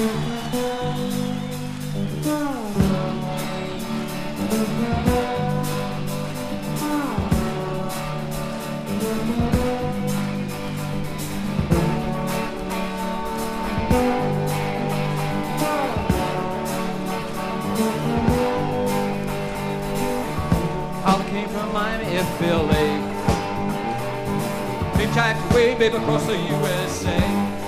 Came from Miami, FLA. Hitchhiked away, baby, across the USA.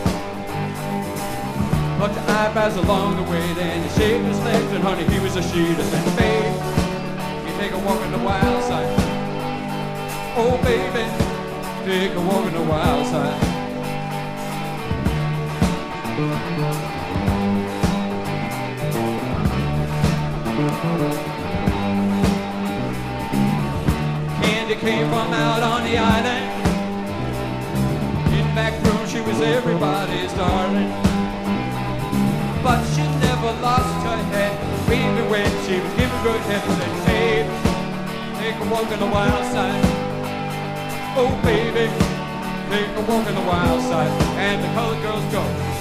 Plucked the eyebrows along the way, then he shaved his legs, and honey, he was a cheater. And babe, you take a walk in the wild side. Oh, baby, take a walk in the wild side. Candy came from out on the island. In back room she was everybody's darling. But she never lost her head, even when she was giving good heavens. And babe, take a walk on the wild side. Oh baby, take a walk on the wild side. And the colored girls go.